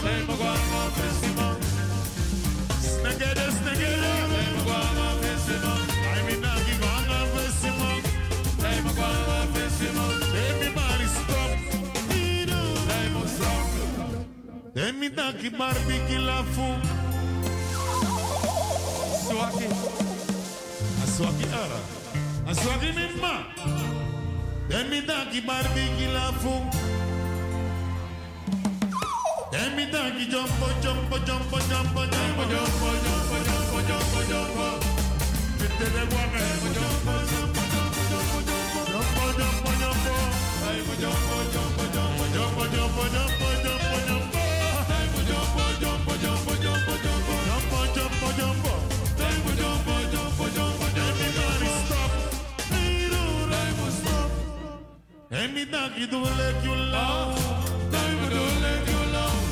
Daki barbiki la fu. Swaki. Aswaki ara. Aswaki mimma. Demi daki barbiki la fu. Demi daki jumbo jumbo jumbo jumbo jumbo jumbo jumbo jumbo jumbo jumbo. Vite de guarda. Jumbo jumbo jumbo jumbo jumbo jumbo jumbo. Jumbo jumbo jumbo jumbo jumbo jumbo jumbo jumbo jumbo. Jumbo, jumbo, jumbo, jumbo, jumbo, jumbo, jumbo, jumbo, jumbo, jumbo, jumbo, everybody stop, stop. Any dog you do like you love, diamond do like you love,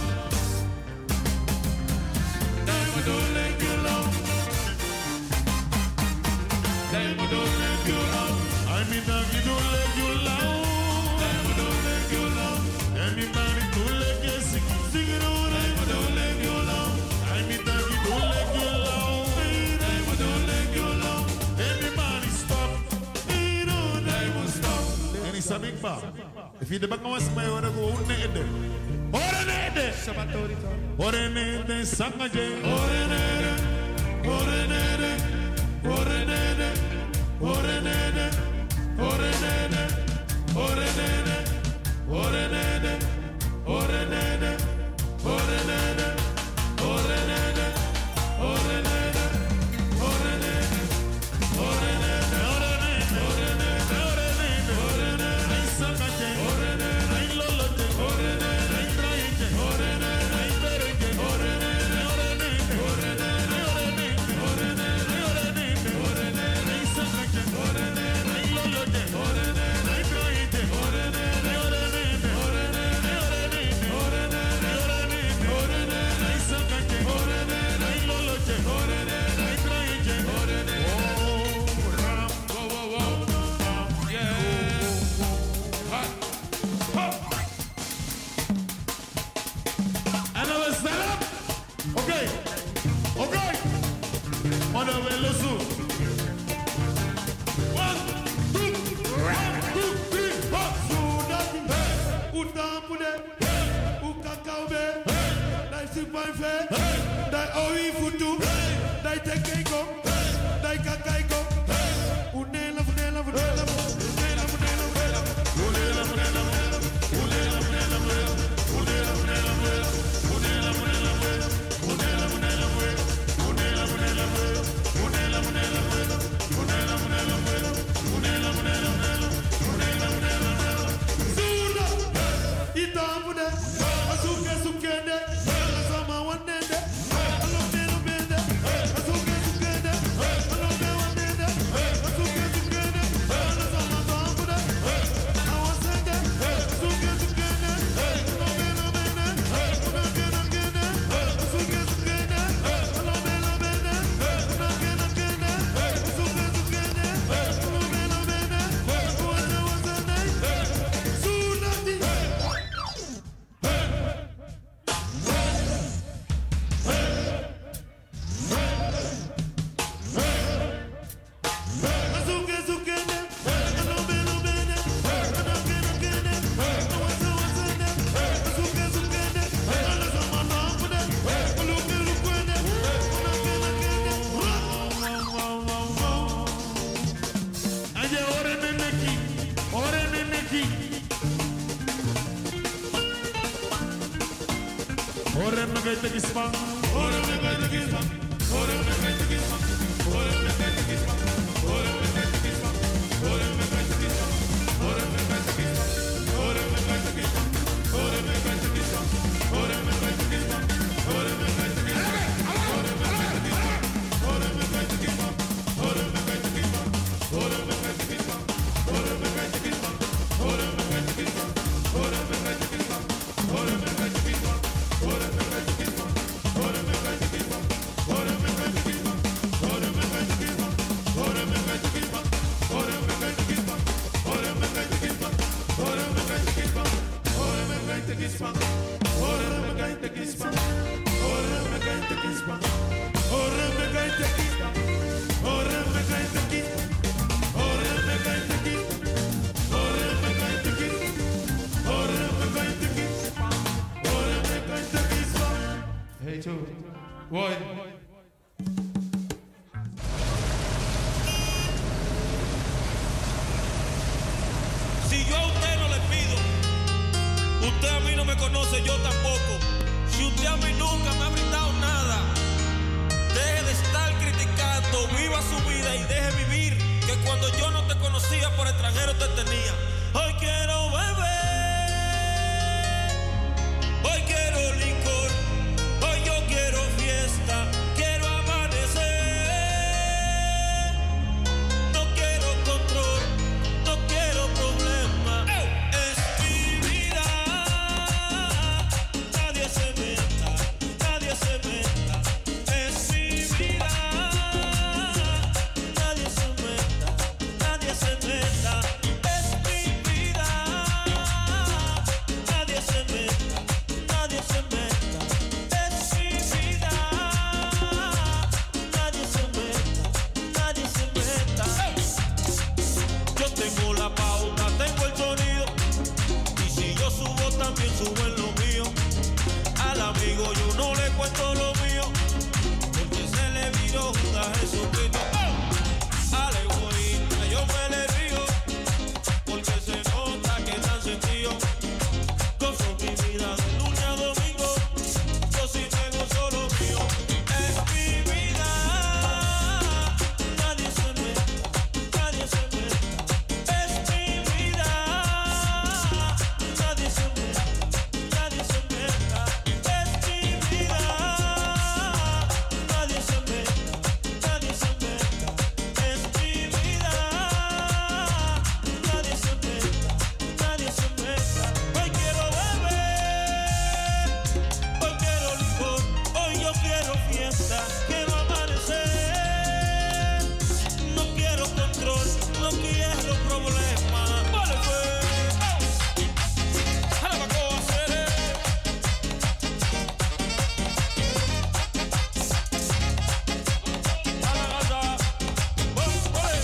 diamond do like you love, diamond do like you love. I mean dog you do like you love, diamond do like you love. Anybody do like you sing it on. Sabikba. If you the back was my wanna go unede. Orenede. Orenede sangaje. Orenede. Orenede. Orenede. Orenede. Orenede. Orenede. Orenede. Orenede. Orenede. Orenede. Orenede. Voy. Si yo a usted no le pido, usted a mí no me conoce, yo tampoco. Si usted a mí nunca me ha brindado nada, deje de estar criticando, viva su vida y deje vivir, que cuando yo no te conocía por extranjero te tenía. Hoy quiero beber, hoy quiero licor, hoy yo quiero fiesta, quiero amanecer. No quiero control, no quiero problema. Es mi vida, nadie se meta, nadie se meta. Es mi vida, nadie se meta, nadie se meta. Es mi vida, nadie se meta, nadie se meta. Es mi vida, nadie se meta, nadie se meta. Yo tengo la pauta, tengo el sonido, y si yo subo también suben lo mío. Al amigo yo no le cuento lo mío, porque se le viró Judas Jesucristo. Al egoísta yo me le río, porque se nota que tan sencillo. Gozo mi vida de lunes a domingo, yo sí me gozo lo mío. Es mi vida, nadie se meta, nadie se meta. Es mi vida, nadie se meta, nadie se meta. Es mi vida, nadie se meta, nadie se meta. Es mi vida, nadie se meta, nadie se meta. Hoy quiero beber, hoy quiero licor, hoy yo quiero fiesta, quiero amanecer. No quiero control, no quiero problema. Vale, pues. Ahora va a hacer. A la gata. Voy.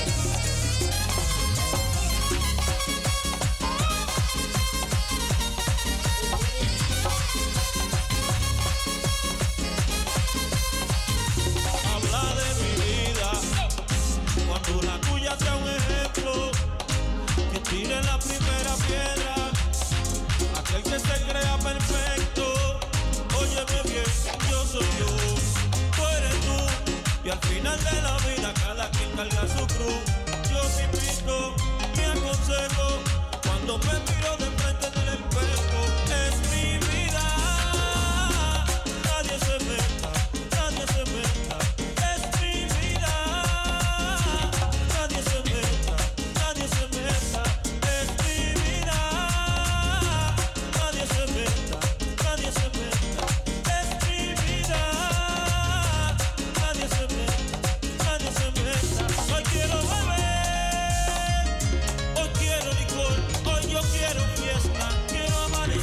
Habla de mi vida, cuando la tuya sea un ejemplo, que tire la primera piedra, aquel que se crea perfecto. Óyeme bien, yo soy yo, tú eres tú, y al final de la vida cada quien carga su cruz. Yo me invito, me aconsejo, cuando me miro de frente del espejo. Es mi vida, nadie se meta, nadie se meta. Es mi vida, nadie se meta, nadie se meta. Es mi vida, nadie se meta, nadie se meta. Es mi vida, nadie se meta, nadie se meta. Hoy quiero beber, hoy quiero licor, hoy yo quiero fiesta, quiero amanecer.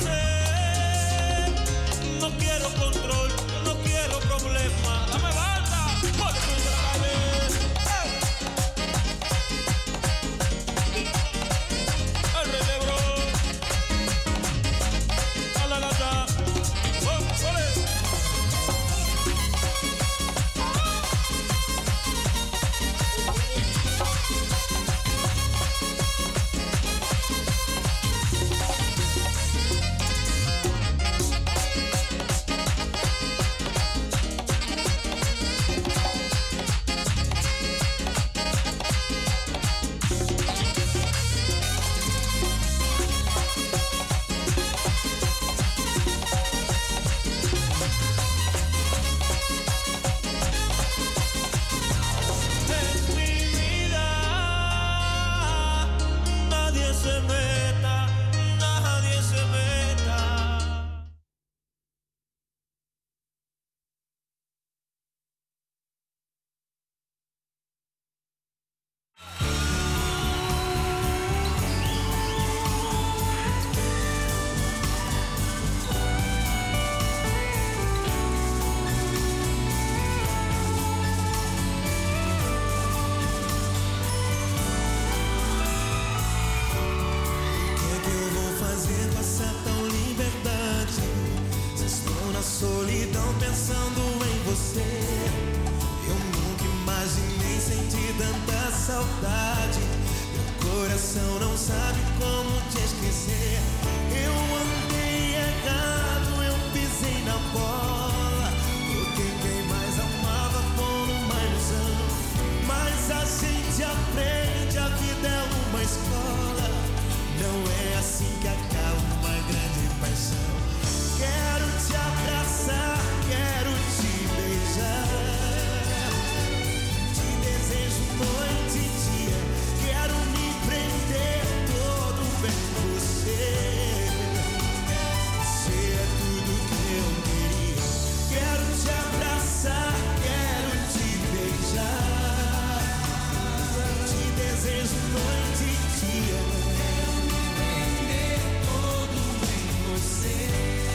saudade. Meu coração não sabe como te esquecer. Eu andei errado, eu pisei na bola. Porque quem mais amava por uma ilusão. Mas a gente aprende, a vida é uma escola. Não é assim que acaba uma grande paixão. Quero te abraçar, quero te beijar. Te desejo noite e dia. Quero me prender todo bem em você. Você é tudo que eu queria. Quero te abraçar, quero te beijar. Te desejo noite e dia. Quero me prender todo bem em você.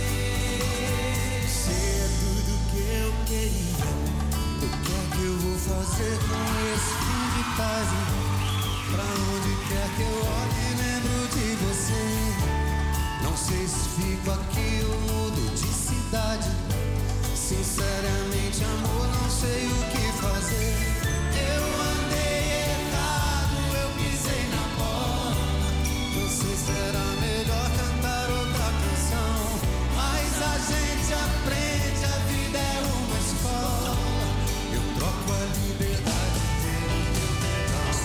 Você é tudo que eu queria. O que é que eu vou fazer com esse fim de tarde? Pra onde quer que eu olhe, lembro de você. Não sei se fico aqui ou mudo de cidade. Sinceramente, amor, não sei o que fazer. Eu andei errado, eu pisei na bola. Não sei se era melhor cantar outra canção. Mas a gente aprende, a vida é uma escola. Eu troco a liberdade pelo teu perdão.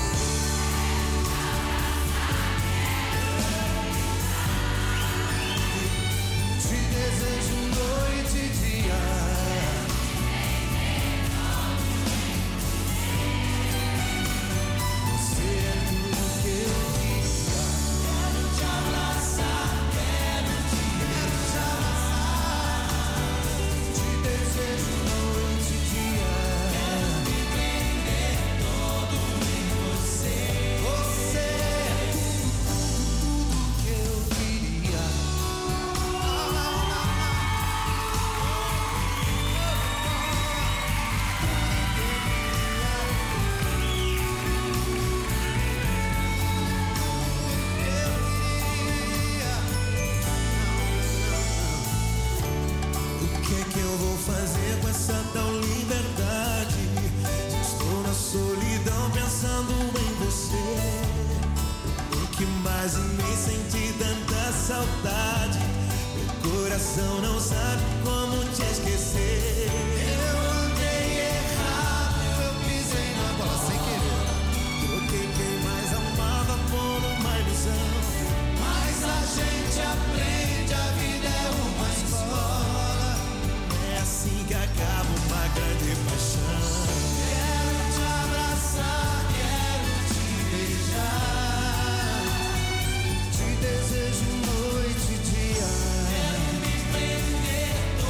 Te desejo noite e dia. Você é tudo que eu queria. Quero te abraçar, quero te abraçar. Te desejo noite e dia. Quero me prender todo em você. Você é tudo que eu queria. O que é que eu vou fazer com essa tal liberdade? Estou na solidão pensando em você. Nunca mais em mim senti tanta saudade. Meu coração não sabe como te esquecer. Eu andei errado, eu pisei na bola sem querer. Troquei quem mais amava por uma ilusão. Mas a gente aprende, a vida é uma escola. É assim que acaba uma grande paixão. Quero te abraçar, quero te beijar. Te desejo noite e dia. Quero me prender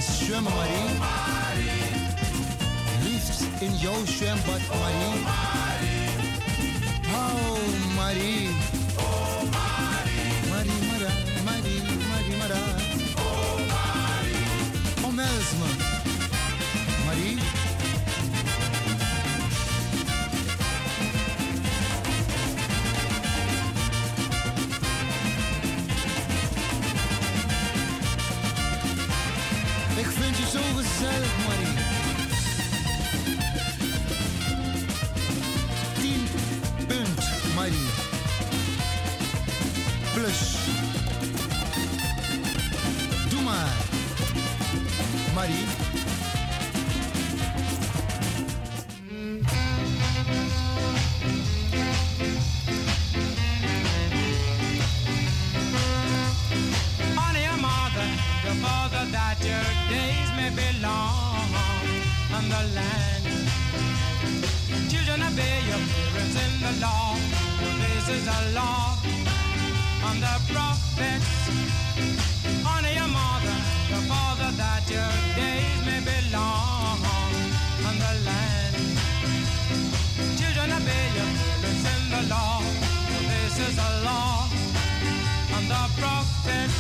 zwemmen, Marie. Liefst in jouw zwembad, Marie. Oh, Marie. Marie, Mara. Omhels me, Marie. Ik vind je zo gezellig, Marie. 10 punt, Marie. Plus. Doe maar, Marie. Honey, your mother, your father, that your days may be long on the land. Children, obey your parents in the law. This is a law on the prophets. Honor your mother, your father, that your days may be long on the land. Children, obey your parents in the law. This is a law on the prophets.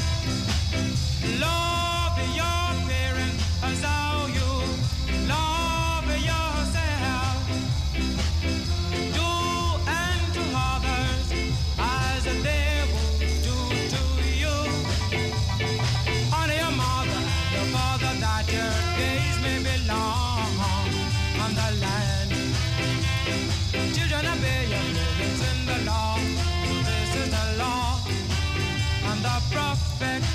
Love your parents as how you love yourself. Do unto others as they would do to you. Honor your mother, your father, that your days may be long on the land. Children, obey your parents in the law. This is the law and the prophets.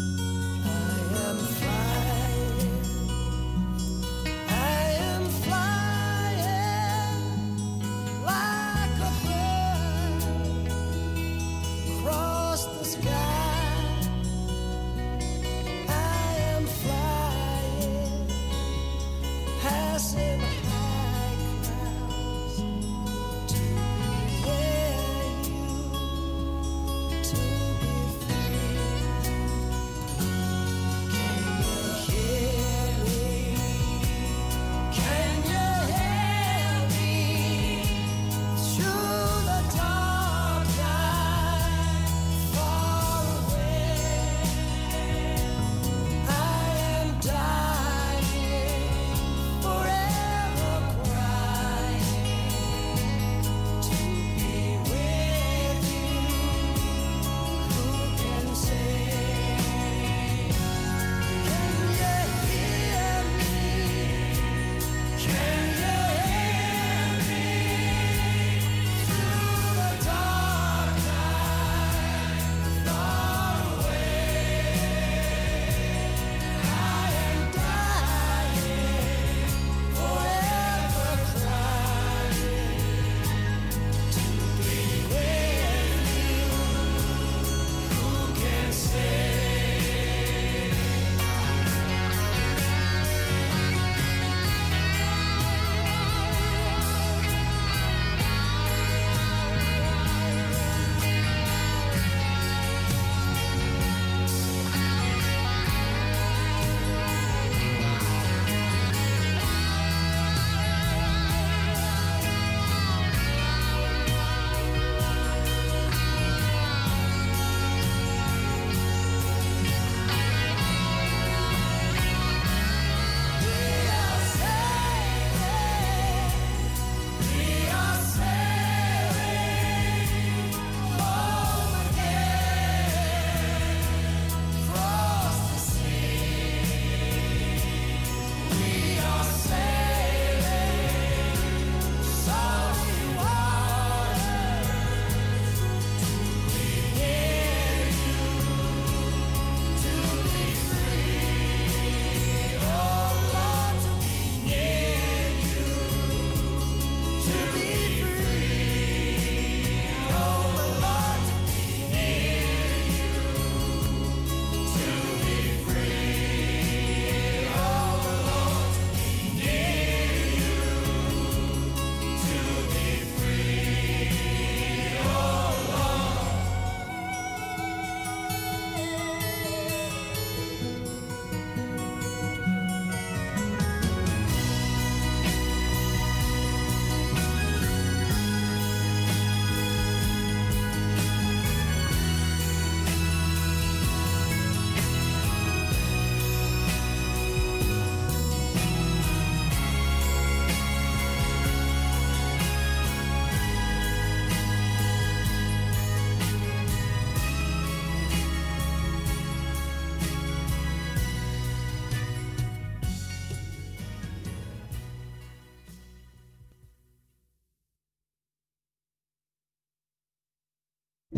I am flying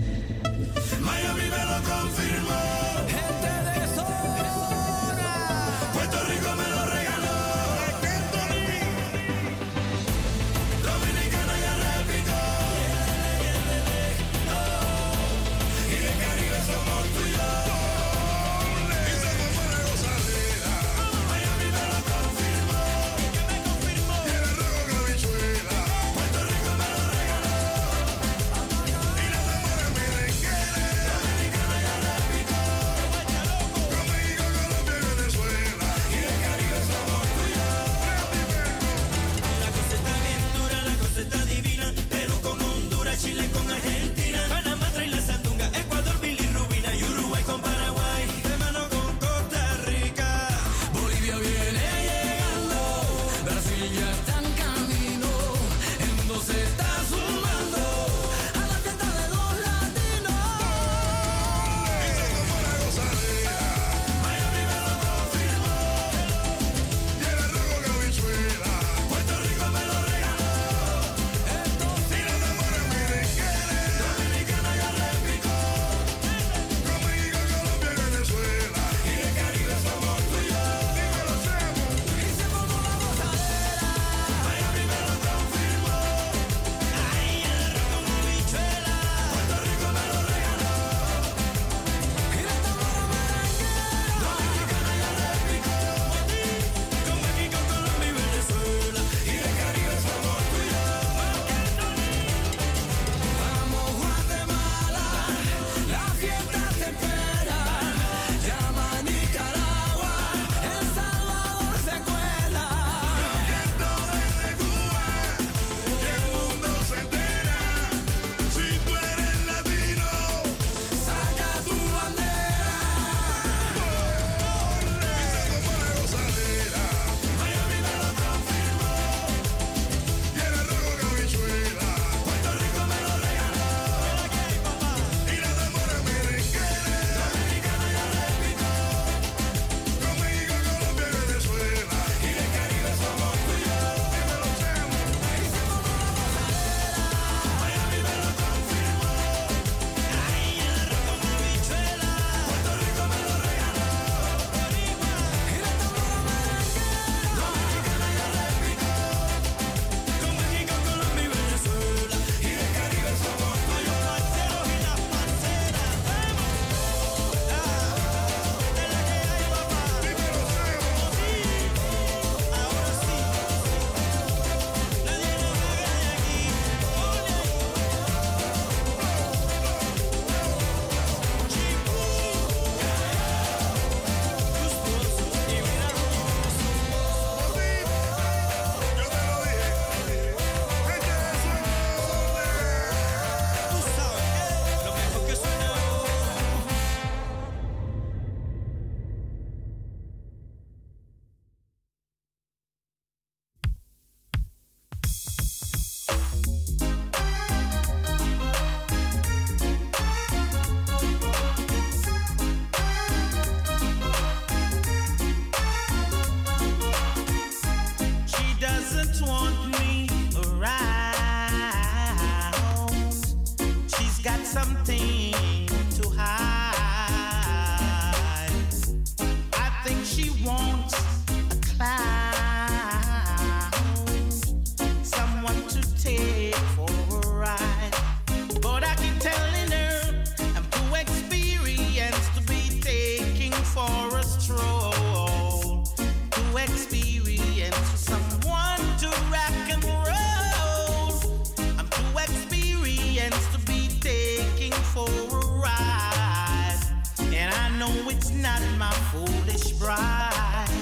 Miami me lo confirmó. Gente de zona. Puerto Rico me lo regaló. Dominicana ya replicó. Y de Caribe somos tú y yo. Y se tomó la gozadera. Miami me lo confirmó. Y el rojo con habichuela. Puerto Rico me lo regaló. Y las amores merengueras. Dominicana ya replicó. Con México, Colombia y Venezuela. Y de Caribe somos tú y yo. La cosa está bien dura, la cosa está divina. Pero con Honduras, Chile con Argentina. Panamá trae la sandunga, Ecuador, bilirrubina. Y Uruguay con Paraguay. De mano con Costa Rica. Bolivia viene llegando. Brasil ya está en camino. En dos se está sumando. A la fiesta de los latinos. Y se tomó la gozadera. Miami me lo confirmó. Y el rojo con habichuela. Puerto Rico me lo regaló. Y las amores merengueras. Dominicana ya replicó. Con México, Colombia y Venezuela. Y de Caribe somos tú y yo. Dímelo, Chemo. Y se tomó la gozadera. Miami me lo confirmó. Ay, el rojo con habichuela. Puerto Rico me lo regaló. Y las amores merengueras. Dominicana ya replicó. Con México, Colombia y Venezuela. Y de Caribe somos tú y yo. Vamos Guatemala, la fiesta te espera. Llama a Nicaragua, El Salvador se cuela. Canto desde Cuba, que el mundo se entera. Si tú eres latino, saca tu bandera. Y se tomó la gozadera. Miami me lo confirmó. Y el rojo con habichuela. Puerto Rico me lo regaló. Y las amores merengueras. Dominicana ya replicó. Con México, Colombia y Venezuela. Y de Caribe somos tú y yo. Dímelo, Chemo. Y se tomó la gozadera. Miami me lo confirmó. Ay, el rojo con habichuela. Puerto Rico me lo regaló. Y las amores merengueras. Dominicana ya replicó. Con México, Colombia y Venezuela. Y de Caribe somos tú y yo. Parceros y las parceras. De la que hay, papá. Dímelo, Chemo. Ahora sí. Nadie nos haga de aquí. Gustosos y bien armoniosos. Yo te lo dije. Gente de zona. Tú sabes, lo mejor que suena ahora. She doesn't want me around. She's got something to hide. I think she wants a clown, someone to take for a ride. But I keep telling her I'm too experienced to be taking for a stroll. Too experienced for someone to rock and roll. I'm too experienced to be taking for a ride. And I know it's not my foolish bride.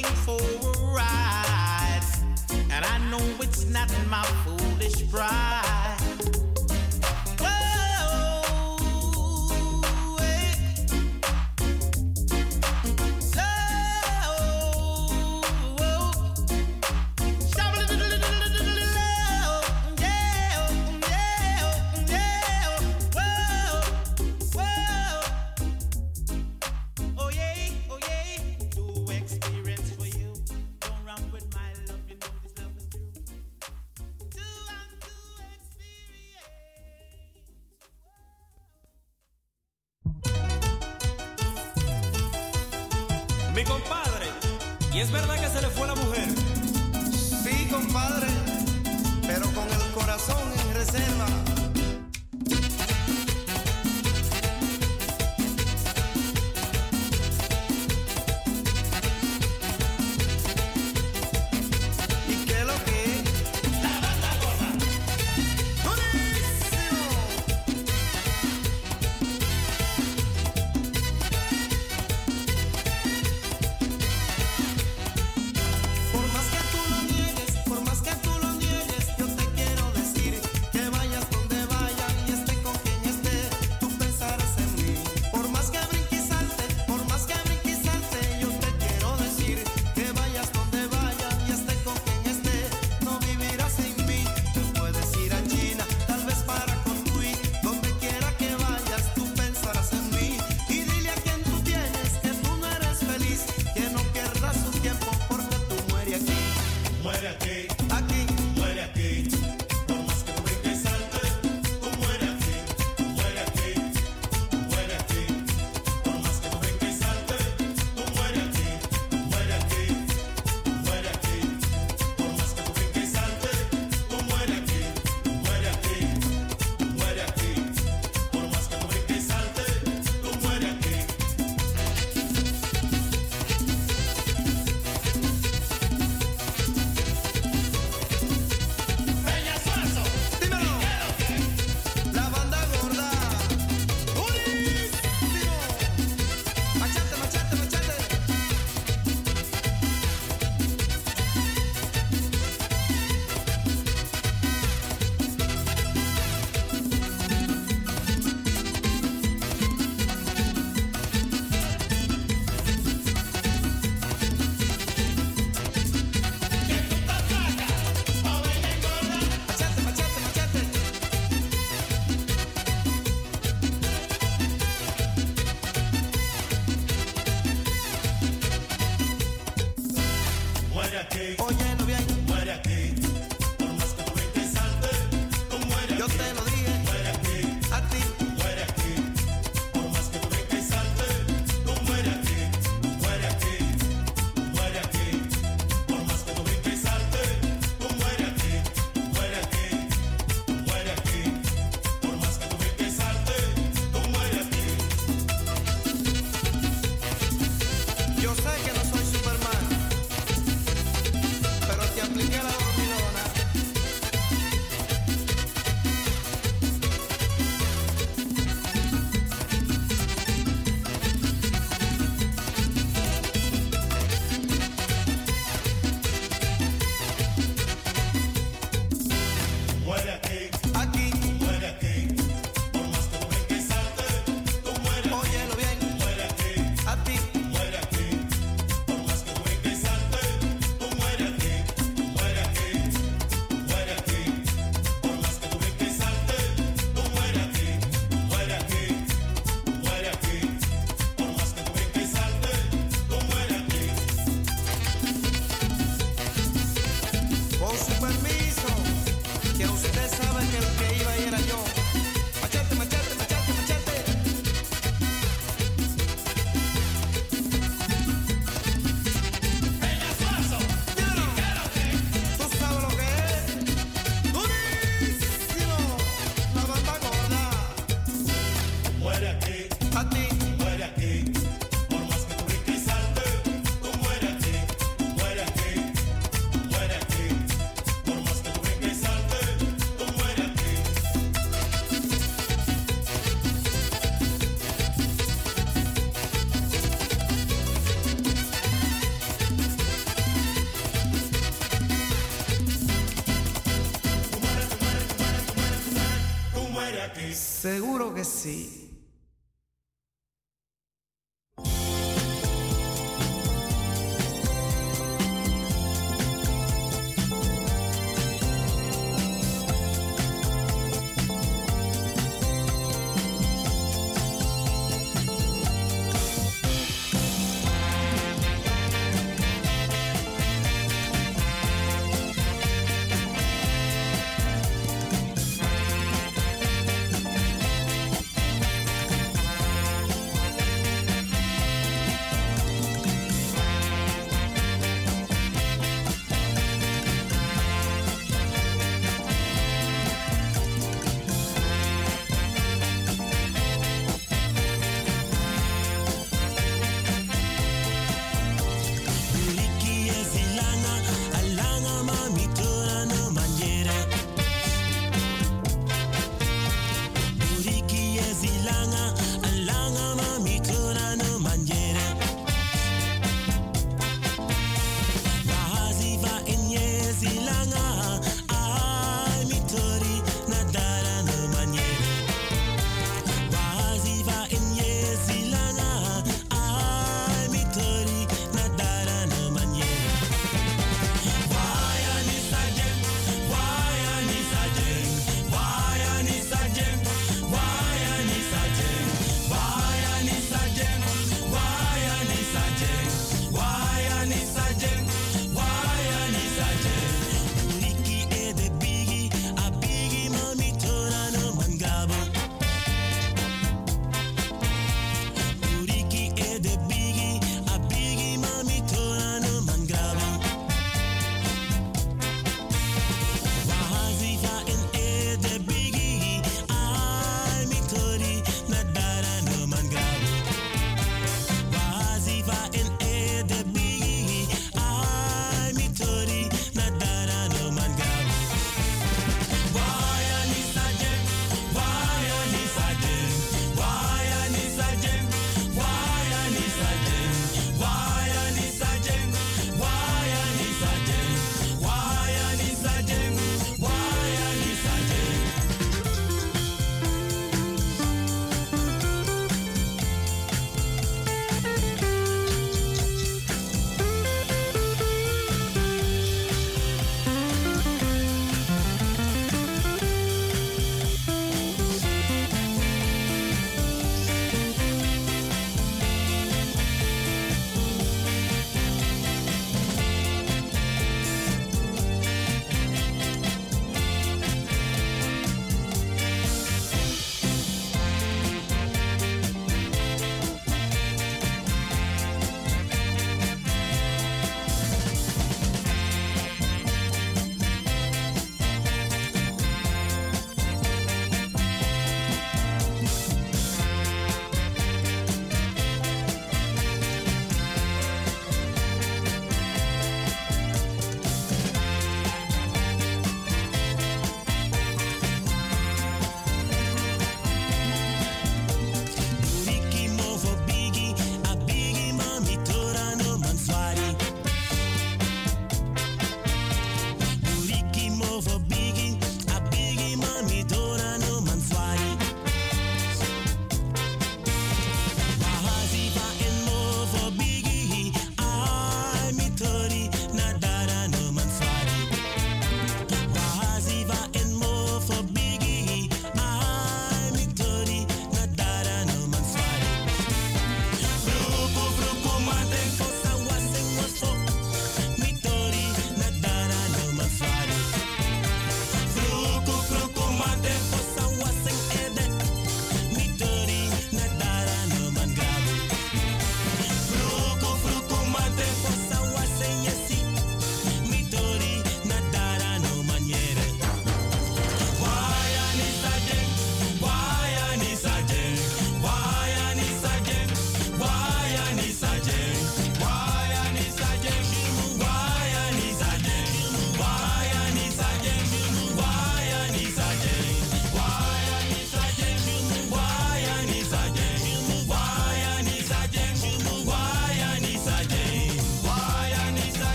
looking for a ride, and I know it's not my foolish pride. Mi compadre, ¿y es verdad que se le fue la mujer? Sí, compadre, pero con el corazón en reserva. ¿Y qué es lo que es? La banda gorda. ¡Durísimo! Por más que tú lo niegues, por más que tú lo niegues, yo te quiero decir que vayas donde vayas y esté con quien esté, tú pensarás en mí. Por más que brinque y salte, por más que brinque y salte, yo te quiero decir que vayas donde vayas y esté con quien esté, no vivirás sin mí. Tú puedes ir a China, tal vez para construir, donde quiera que vayas, tú pensarás en mí. Y dile a quien tú tienes que tú no eres feliz, que no pierdas su tiempo porque tú mueres aquí. Muere aquí, Aquí, muere aquí. Por más que tú brinques y saltes, tú muere aquí, muere aquí, muere aquí. Por más que tú brinques y saltes, tú muere aquí, muere aquí, muere aquí. Por más que tú brinques y saltes, tú muere aquí, muere aquí, muere aquí. Por más que tú brinques y saltes, tú muere aquí. Peña Suazo, dímelo. La banda gorda. ¡Durísimo! Machete, machete, machete. Machete, machete, machete. muere aquí, Óyelo bien, muere aquí. Por más que tú brinques y saltes, tú muere yo aquí, te lo dije muere aquí. a ti. Muere aquí, por más que tú brinques y saltes, tú muere aquí, muere aquí, muere aquí. Por más que tú brinques y saltes, tú muere aquí, muere aquí, muere aquí. Por más que tú brinques y saltes, tú muere aquí. Yo sé que no soy Superman, pero te apliqué la dormilona. Muere aquí, Aquí, muere aquí. Por más que tú brinques y saltes, tú muere aquí, óyelo bien, muere aquí, a ti. muere aquí. seguro que sí.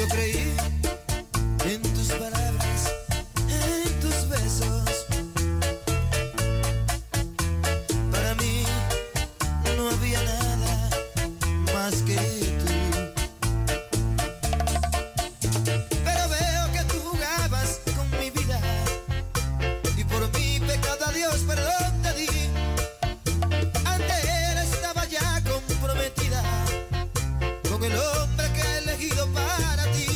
Yo creí en tus palabras, en tus besos. Para mí no había nada más que tú. Pero veo que tú jugabas con mi vida y por mi pecado a Dios perdón te di. Ante él estaba ya comprometida con el hombre que he elegido para ti.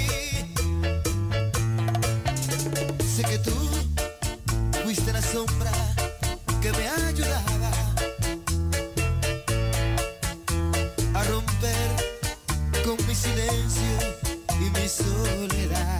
Sé que tú fuiste la sombra que me ayudaba a romper con mi silencio y mi soledad.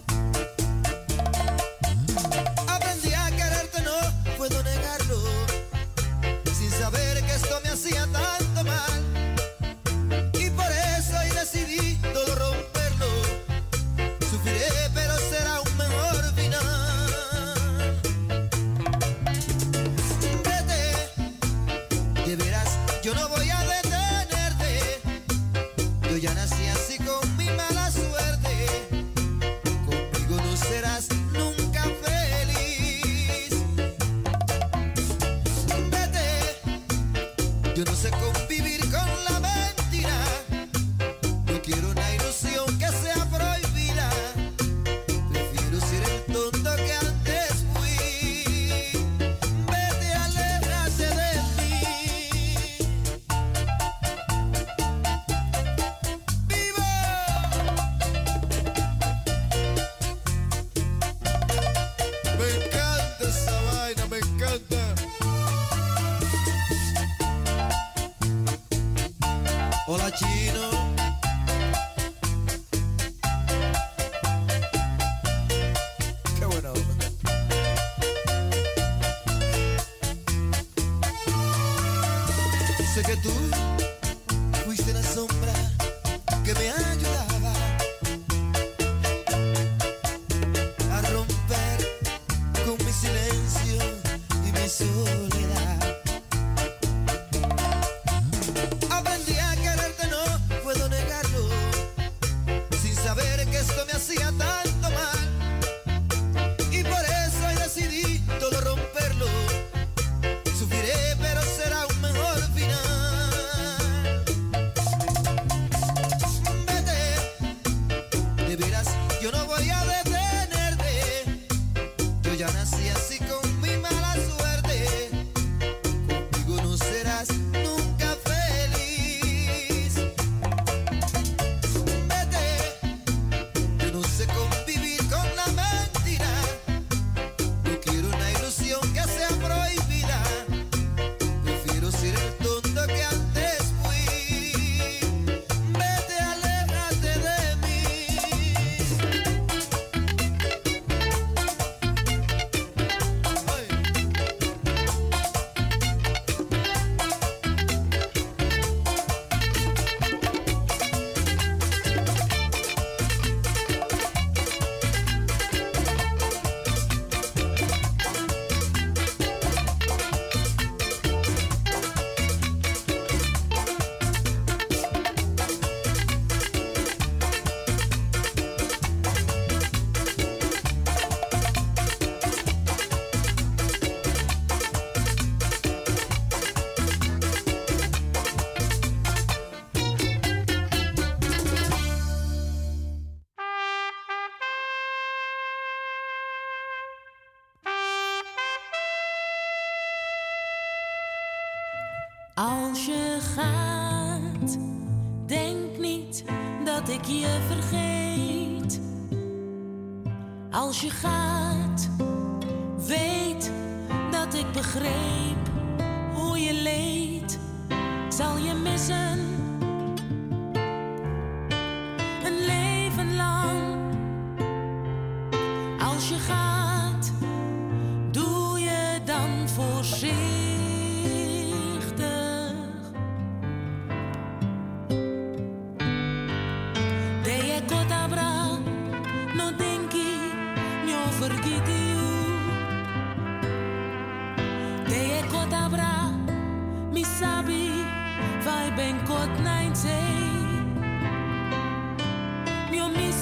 Aprendí a quererte, no puedo negarlo, sin saber que esto me hacía tanto mal. Y por eso hoy decidí todo romperlo. Sufriré, pero será un mejor final. Vete, de veras, yo no voy a detenerte. Yo ya nací así con mi mala suerte. Conmigo no serás nunca feliz. Vete, yo no sé convivir con la mentira. No quiero una ilusión que sea prohibida. Prefiero ser el tonto que antes fui. Vete, aléjate de mí. ¡Viva! Me encanta esa vaina, me encanta. Hola, chino. Qué buena onda. Sé que tú fuiste la sombra que me ayudaba a romper con mi silencio y mi soledad. Aprendí a quererte, no puedo negarlo, sin saber que esto me hacía tanto mal. Y por eso hoy decidí todo romperlo. Sufriré, pero será un mejor final. Vete, de veras, yo no voy a detenerte. Yo ya nací así con mi mala suerte. Conmigo no serás nunca feliz. Vete, yo no sé convivir con la mentira. No quiero una ilusión que sea prohibida. Prefiero ser el tonto que antes fui. Vete, aléjate de mí. Ay. Als je gaat, denk niet dat ik je vergeet. Als je gaat, weet dat ik begreep hoe je leed. Ik zal je missen, een leven lang. Als je gaat, doe je dan voorzichtig. De kotabra, no denki, no vergiti you. De kotabra, mi sabi, vai ben kot nain sei. Mio mi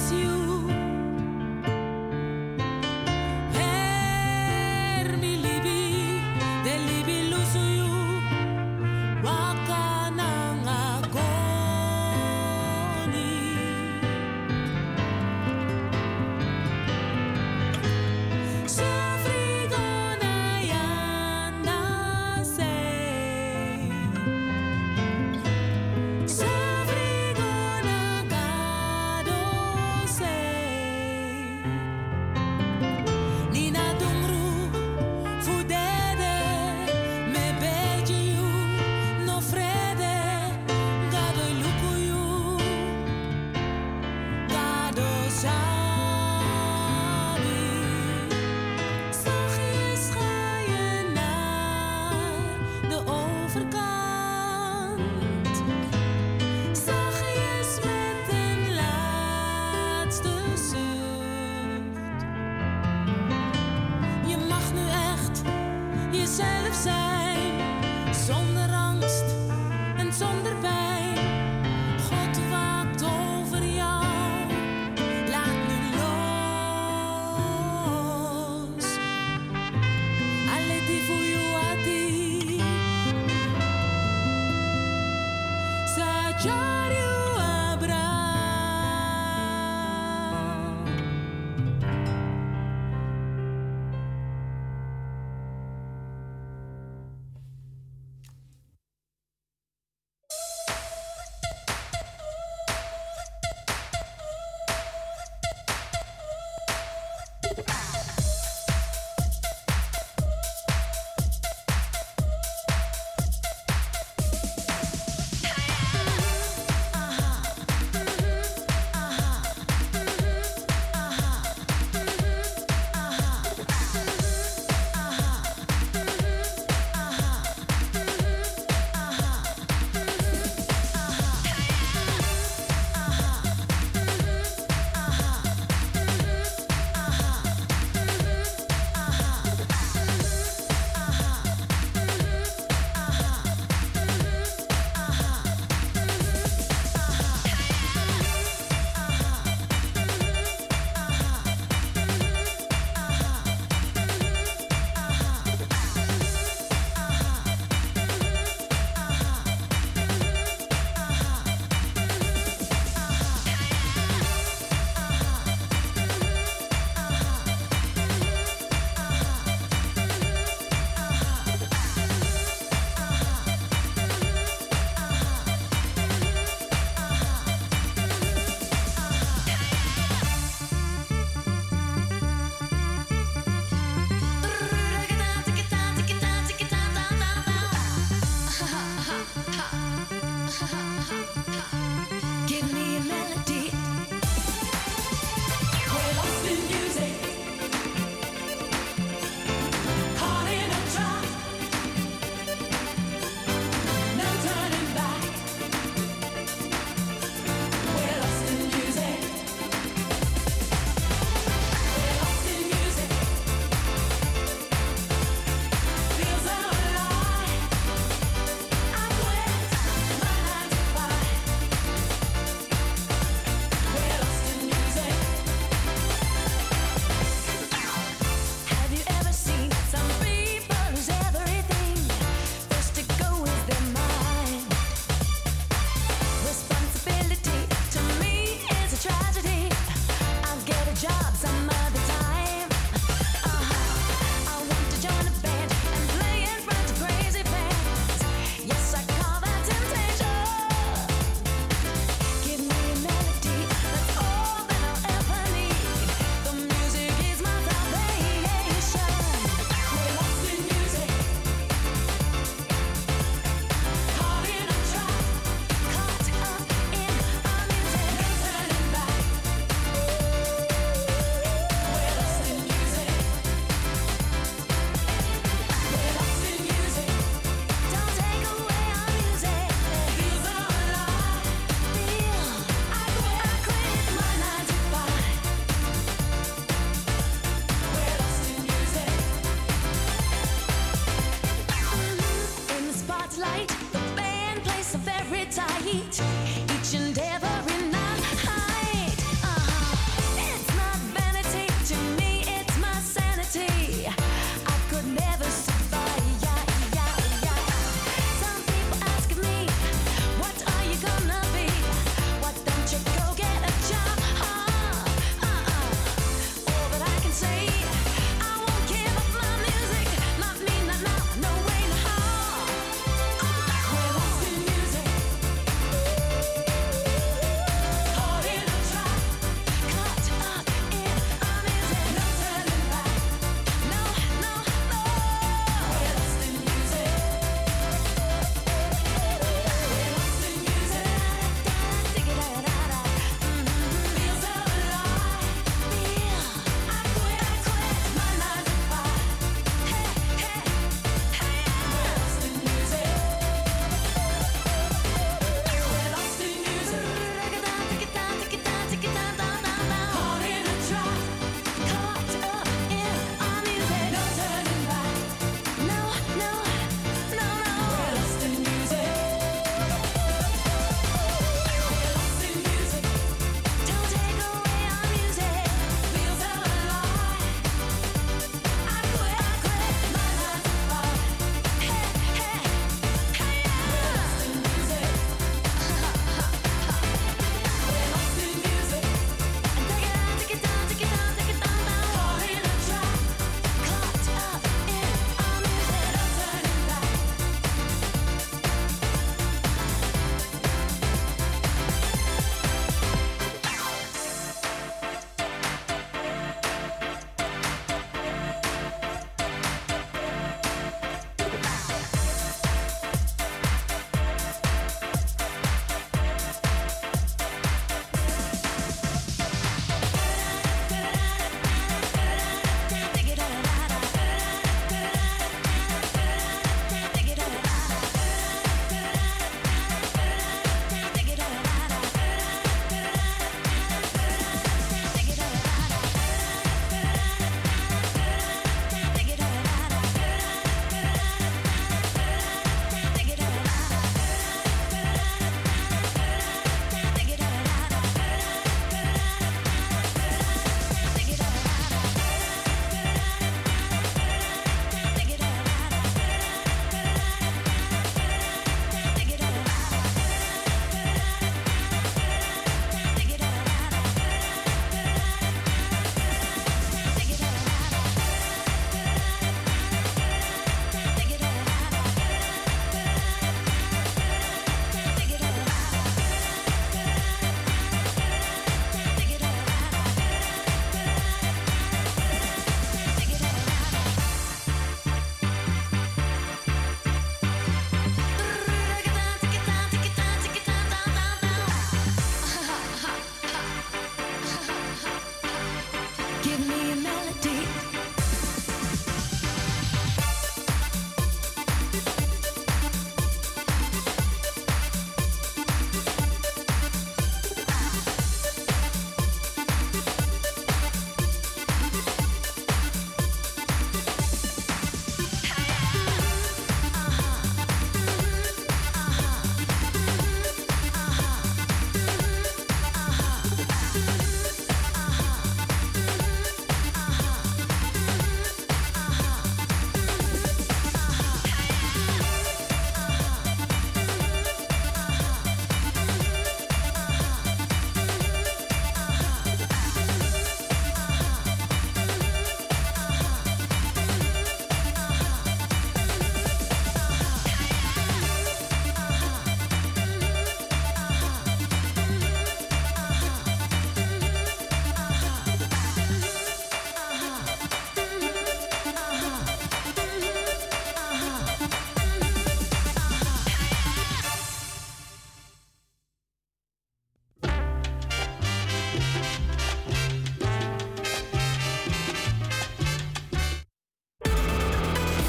right each and every night. It's not vanity to me, it's my sanity. I could never survive. Some people ask me, what are you gonna be? Why don't you go get a job? All that I can say, I won't give up my music. Not me, not now, no way, no how. We're lost in music. Caught in a trap, caught up in our music. No turning back, no, no, no. We're lost in music. We're lost in music. Da-da-da-da-da-da. Feels so alive. I quit my 9 to 5. Hey, hey, hey. We're lost in music. We're lost in music. Caught in a trap, caught up in our music. No turning back. No, no, no, no. We're lost in music. We're lost in music. Don't take away our music. Feels so alive. I quit my 9 to 5. Hey, hey, hey. We're lost in music. We're lost in music. Take it down, take it down, take it down, down. Caught in a trap, caught up in our music. No turning back. Give me